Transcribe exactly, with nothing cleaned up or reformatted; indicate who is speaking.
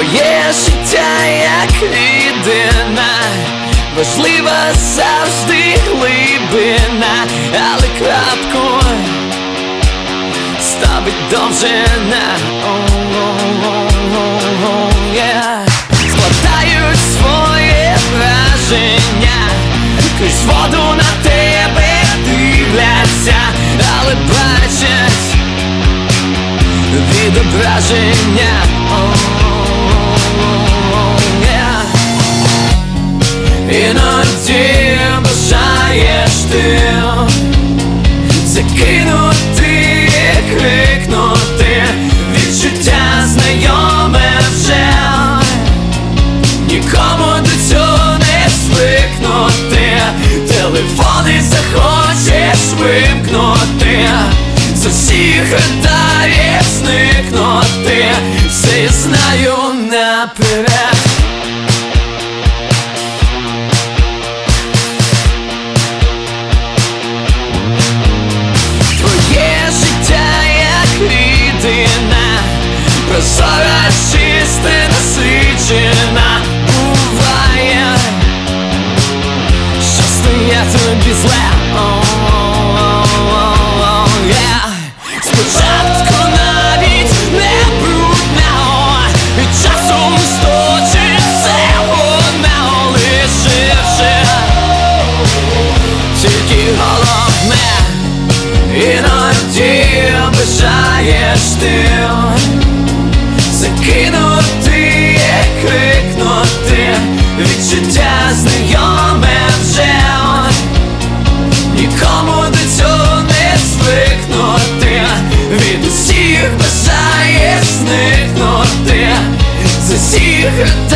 Speaker 1: Твоє життя як рідина, важлива завжди глибина, але крапку ставить довжина. Yeah. Складають своє враження, крізь воду на тебе дивляться, але бачать відображення. Yeah. Іноді бажаєш ти закинути і крикнути, відчуття знайоме вже, нікому до цього не звикнути. Телефони захочеш вимкнути, з усіх радарів зникнути. Все я знаю наперед. Твоє життя як рідина, прозора, чиста, насичена. Буває, що стає тобі зле. Спочатку навіть не брудно, і часом сточить все вона, лишивши тільки головне. Іноді бажаєш ти закинути і крикнути, відчуття знайоме вже, нікому до цього не звикнути. Від усіх бажаєш зникнути, з усіх